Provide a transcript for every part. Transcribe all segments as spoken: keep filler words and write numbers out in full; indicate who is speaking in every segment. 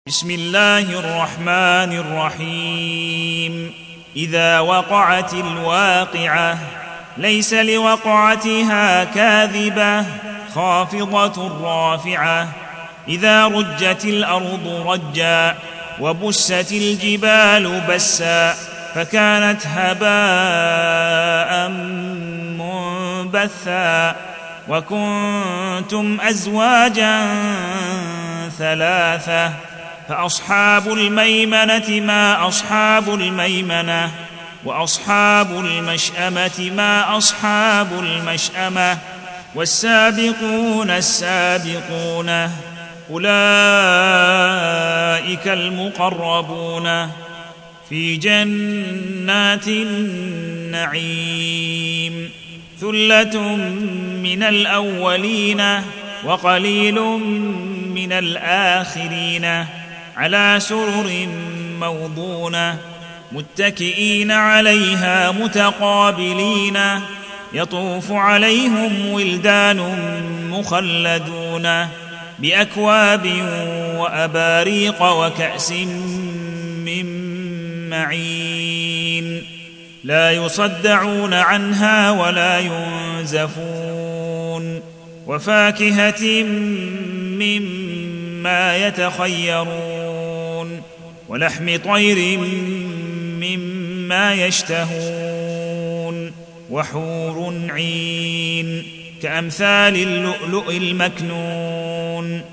Speaker 1: بسم الله الرحمن الرحيم. إذا وقعت الواقعة ليس لوقعتها كاذبة خافضة رافعة. إذا رجت الأرض رجا وبست الجبال بسا فكانت هباء منبثا. وكنتم أزواجا ثلاثة فأصحاب الميمنة ما أصحاب الميمنة وأصحاب المشأمة ما أصحاب المشأمة والسابقون السابقون أولئك المقربون في جنات النعيم. ثلة من الأولين وقليل من الآخرين على سرر موضونة متكئين عليها متقابلين. يطوف عليهم ولدان مخلدون بأكواب وأباريق وكأس من معين لا يصدعون عنها ولا ينزفون. وفاكهة مما يتخيرون ولحم طير مما يشتهون وحور عين كأمثال اللؤلؤ المكنون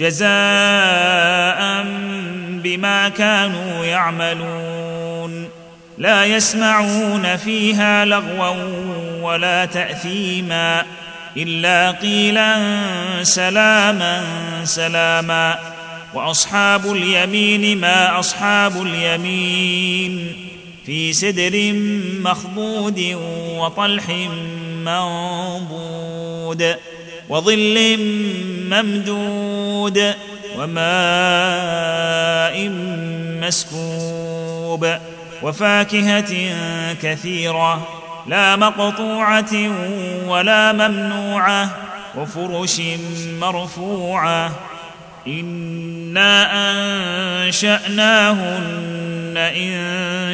Speaker 1: جزاء بما كانوا يعملون. لا يسمعون فيها لغوا ولا تأثيما إلا قيلا سلاما سلاما. وأصحاب اليمين ما أصحاب اليمين في سدر مخضود وطلح منضود وظل ممدود وماء مسكوب وفاكهة كثيرة لا مقطوعة ولا ممنوعة وفرش مرفوعة. إنا أنشأناهن إن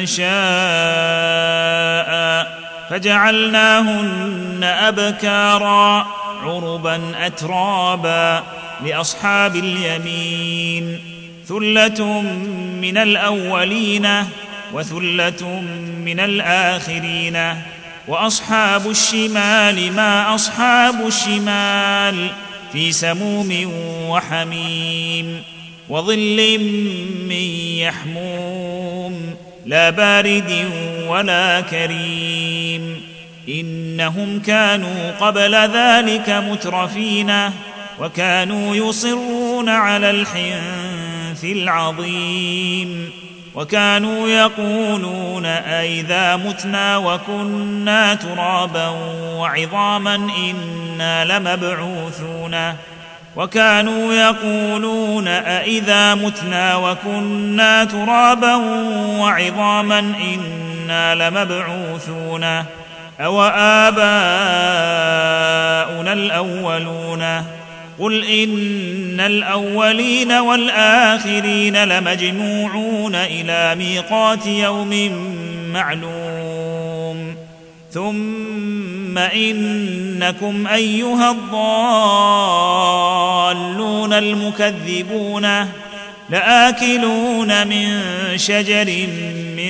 Speaker 1: شاء فجعلناهن أبكارا عربا أترابا لأصحاب اليمين. ثلة من الأولين وثلة من الآخرين. وأصحاب الشمال ما أصحاب الشمال في سموم وحميم وظل من يحموم لا بارد ولا كريم. إنهم كانوا قبل ذلك مترفين وكانوا يصرون على الحنث العظيم وكانوا يقولون أئذا متنا وكنا ترابا وعظاما إنا لمبعوثون وكانوا يقولون أئذا متنا وكنا ترابا وعظاما إنا لمبعوثون أو آباؤنا الأولون. قل إن الأولين والآخرين لمجموعون إلى ميقات يوم معلوم. ثم إنكم أيها الضالون المكذبون لآكلون من شجر من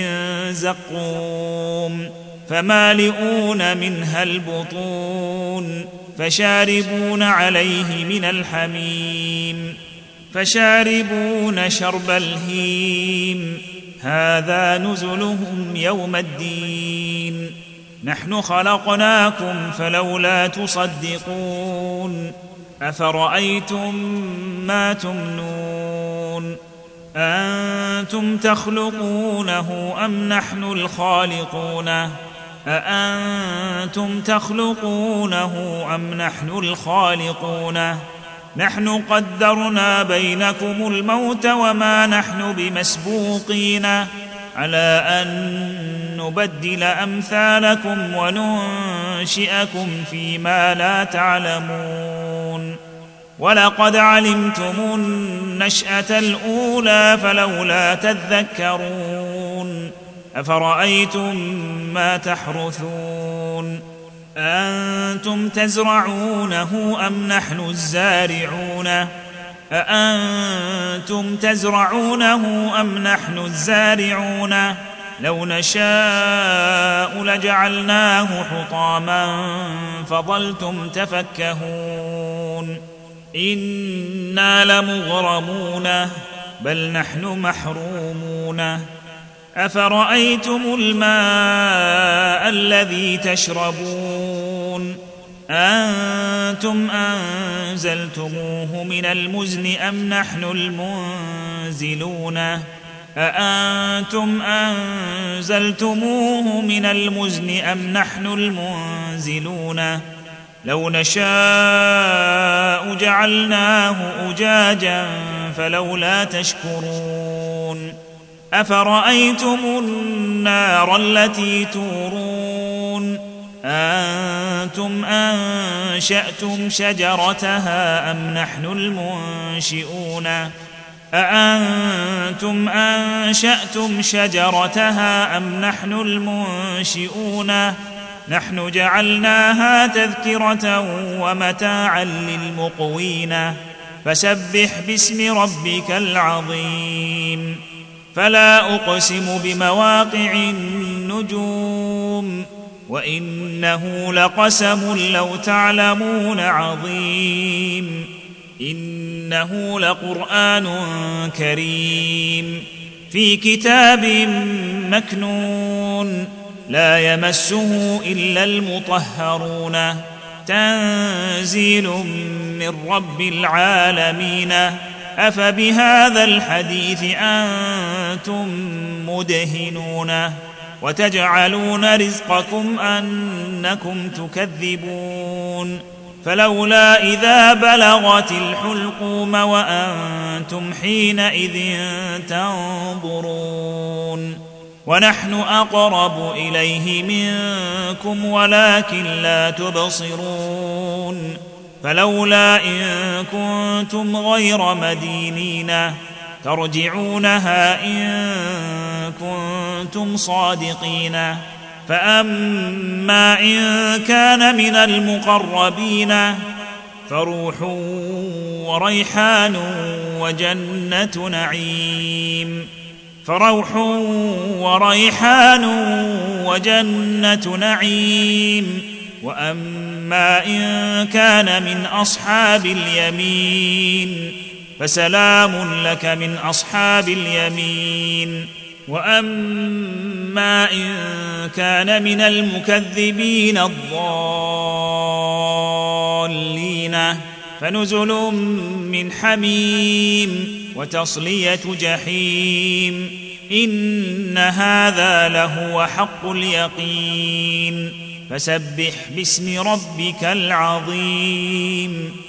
Speaker 1: زقوم فمالئون منها البطون فشاربون عليه من الحميم فشاربون شرب الهيم هذا نزلهم يوم الدين. نحن خلقناكم فلولا تصدقون. أفرأيتم ما تمنون أأنتم تخلقونه أم نحن الخالقون أأنتم تخلقونه أم نحن الخالقون. نحن قدرنا بينكم الموت وما نحن بمسبوقين على أن نبدل أمثالكم وننشئكم فيما لا تعلمون. ولقد علمتم النشأة الأولى فلولا تذكرون أفرأيتم ما تحرثون أأنتم تزرعونه أم نحن الزارعون أأنتم تزرعونه أم نحن الزارعون لو نشاء لجعلناه حطاما فظلتم تفكهون إنا لمغرمون بل نحن محرومون أفرأيتم الماء الذي تشربون أنتم أنزلتموه من المزن أم نحن المنزلون أأنتم أنزلتموه من المزن أم نحن المنزلون لو نشاء جعلناه أجاجا فلولا تشكرون أفرأيتم النار التي تورون أنتم أنشأتم شجرتها أم نحن المنشئون أأنتم أنشأتم شجرتها أم نحن المنشئون نحن جعلناها تذكرة ومتاعا للمقوين فسبح باسم ربك العظيم فلا أقسم بمواقع النجوم وإنه لقسم لو تعلمون عظيم إنه لقرآن كريم في كتاب مكنون لا يمسه إلا المطهرون تنزيل من رب العالمين أفبهذا الحديث أنتم مدهنون وتجعلون رزقكم أنكم تكذبون فلولا إذا بلغت الحلقوم وأنتم حينئذ تنظرون ونحن أقرب إليه منكم ولكن لا تبصرون فلولا إن كنتم غير مدينين ترجعونها إن كنتم صادقين فأما إن كان من المقربين فروح وريحان وجنة نعيم فروح وريحان وجنة نعيم وأما إن كان من أصحاب اليمين فسلام لك من أصحاب اليمين وأما إن كان من المكذبين الضالين فنزل من حميم وتصلية جحيم إن هذا لهو حق اليقين فسبح باسم ربك العظيم